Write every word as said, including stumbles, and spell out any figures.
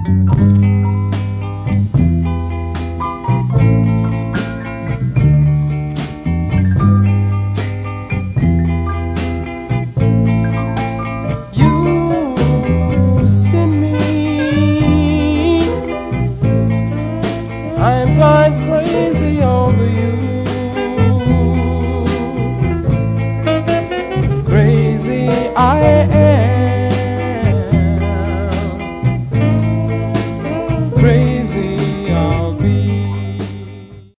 You send me, I'm going crazy over you. Crazy I